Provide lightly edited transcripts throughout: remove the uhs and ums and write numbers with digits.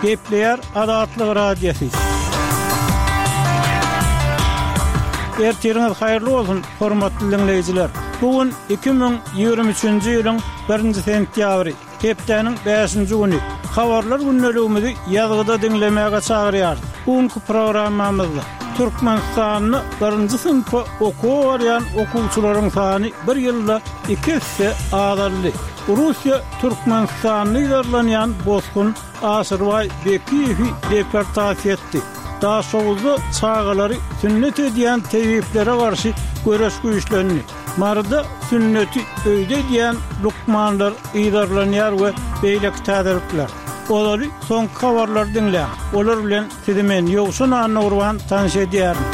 Gepleyer Adatlyk radiosu. Ertiriniz hayırlı olsun, hormatly dinleyijiler. Bugün 2023-nji ýylyň 1-nji sentýabry, hepdeniň 5-nji güni. Habarlar günneligimizi ýazgyda dinlemäge çagyrýar. Bugünkü programmamyzda Türkmenistanyny 1-nji sınıfa okuw barýan okuwçylaryň sany bir ýylda 2 hisse azaldy. Russiya Türkmenistanyny ýarlanýan bozgun Aşyrbay Bekiýewi deportasiýa etdi. Daha soğuzda çağaları sünnet ediyen tevhiplere karşı göreş güýçlerini. Marada sünneti öýde diyen lukmanlar ýydarlanýar we beýlek täzirikler. Olary son habarlar dinleýär. Olar bilen sizi men Ýogşun Anurwan tanış edýärim.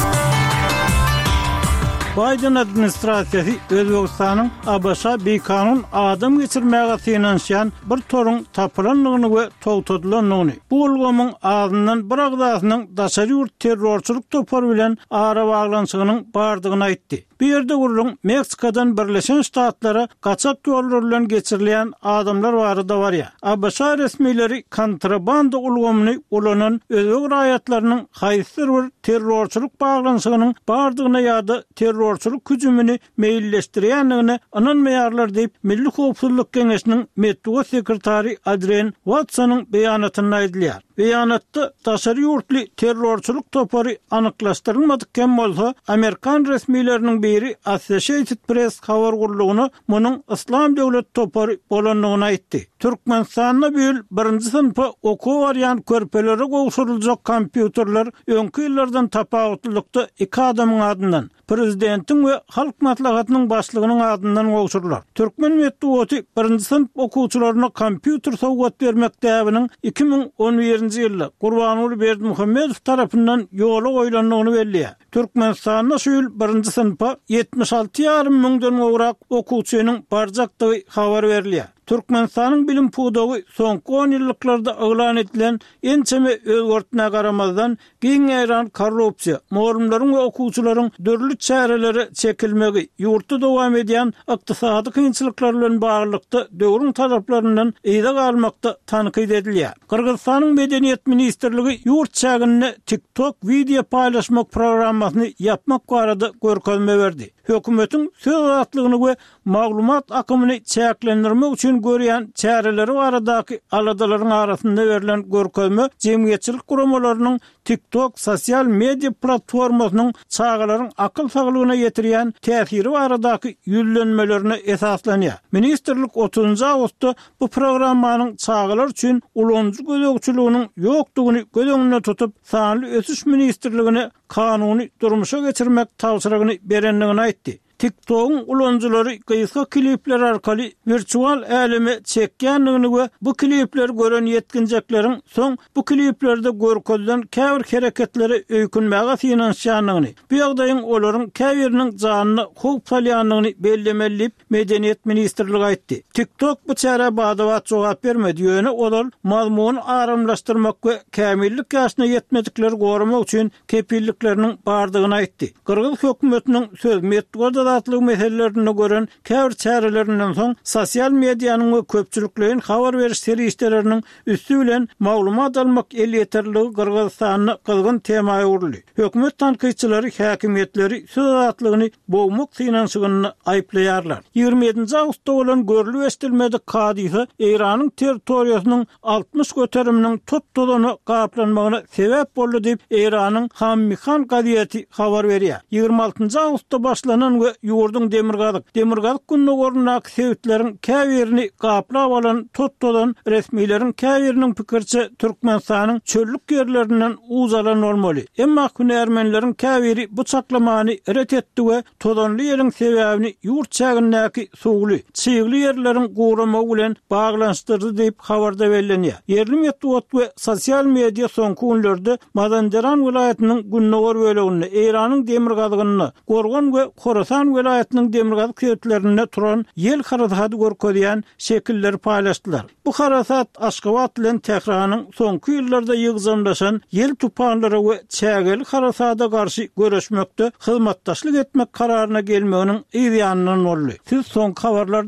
Biden administrasiýasy Özbegistanyň ABŞ beýkanun adam geçirmäge synanşan bir torun tapylanlygyny we togtadylanyny. Bu ulgamyň ağzyndan bir agdasynyň daşary ýurt terrorçylyk topary bilen ara baglanşygynyň bardygyny aýtdy. Bir ýerde gurulun Meksikadan Birleşen Ştatlara kaçak ýollar bilen geçirilen adamlar barada var ya. ABŞ resmileri kontrabanda ulgamyny ulanan özbek raýatlarynyň haýsy bir terrorçylyk baglanşygynyň bardygyna ýa-da terrorçylyk hüjümini meýilleşdirýändigini ananmaýarlar diýip Milli Howpsuzlyk Geňeşiniň medeniýet sekretary Adrian Watsonyň beýanatyny aýdylýar. Beýanatda daşary ýurtly terrorçylyk topary anyklaşdyrylmadykken bolsa, Amerikan resmileriniň biri Associated Press habar gurulugyny munyň İslam döwlet topary bolanlygyny aýtdy. Türkmenistanyna büýül 1-nji sınıfa okuw barýan körpelere gowşuryljak kompýuterler öňkü ýyllardan tapawutlykda 2 adamyň adyndan, prezidentiň we halk maslahatynyň başlygynyň adyndan gowşurlar. Türkmen medeniýeti 1-nji sınıf okuwçylaryna kompýuter sowgat bermek täbiniň 2011-nji ýylda Gurbanuly Berdimuhammedow tarapyndan ýola goýulanlygyny belliýär. Türkmenistanyna şuýul 1-nji sınıfa 76,5 müňden gowrak okuwçynyň barjakdygy habar berilýär. Türkmenistanyň bilim pudowy soňky 10 ýyllyklarda elan edilen ençeme özgertine garamazdan giň ýaran korrupsiýa, morumlaryň we okuwçylaryň dörli çäreleri çekilmegi, ýurtda dowam edýän ykdysady kynçylyklar bilen baglykda döwrüň taraplaryndan eýde galmakda tanqid edilýär. Kyrgyzstanyň Medeniýet ministrligi ýurt çägine TikTok video paýlaşmak programmasyny yapmak barada görkezme berdi. Hökümetiň söz azatlygyny we maglumat akymyny çäklendirmek üçin görýän çäreleri baradaky aladalaryň arasynda berilen görkezme jemgyýetçilik guramalarynyň TikTok sosial media platformasynyň çağalaryň akyl saglygyna ýetirýän täsiri baradaky ýüllenmelerini esaslanýar. Ministrlik 30 awgustda bu programmanyň çağalar üçin ulanjy gözegçiliginiň ýokdugyny göz tutup sanly ösüş ministrligine kanuny durmuşa geçirmek tawsyragyny berenligini aýtdy. TikTok'un ulanjylary gysga klipler arkaly virtual aleme çekýändigini we bu klipleri gören yetkinjekleriň soň bu kliplerde görkezlen käbir hereketleri öýkünmäge synanşýandygyny, bu ýagdaýyň olaryň käbiriniň janyny howp salýandygyny bellemelip Medeniýet ministrligi aýtdy. TikTok bu çäre badawat jogap bermedi ýöne olar mazmuny aramlaşdyrmak we kämillik ýaşyna ýetmedikleri goramak üçin kepillikleriniň bardygyny aýtdy. Kyrgyz hökümetiniň söz medeniýet atlyk meselelerine gören käbir çärelerinden soň sosial mediýanyň we köpçülikligiň habar beriş serişleriniň üstü bilen maglumat almak el ýeterligi Kyrgyzstanyny kızgın temaga uruldy. Hökümet tanqidçilari häkimetleri söz azatlygyny bowmak synanşygyny aýplaýarlar. 27-nji awgustda bolan görülüp estilmedi kadysy Iranyň territoriýasynyň 60 göteriminiň tutdudany gaplanmagyna sebäp boldy diýip Iranyň Hammihan gazieti habar berýär. 26-njy awgustda başlanan we ýurdun demirgazyk gününe gornak sebäpleriň käbirini gaplap alan tutdudan resmilerin käbiriniň pikirçe Türkmenistanyň çöllük ýerlerinden uzalan bolmaly. Emma hünärmenleriň käbiri bu çaklamany ret etdi we todanly ýeriň sebäbini ýurt çägindäki suwly, çyýgly ýerleriň guramagy bilen baglanşdyrdy diýip habarda bellenýär. Yerli medeniýet we sosial media soňky günlerde Mazandaran vilayatynyň Günnowar böleginde Iranyň demirgazygyny gorgan we Khorasan vilayatynyň demirgazyk köýtlerinde turan ýel harasaty görkezýän şekilleri paýlaşdylar. Bu harasat Aşgabat bilen Tehranyň soňky ýyllarda ýygzamlaşan ýel tupanlary we çägeli harasata garşy görüşmekde hyzmatdaşlyk etmek kararyna gelmeginiň ýa-da boldy. Siz soňky habarlar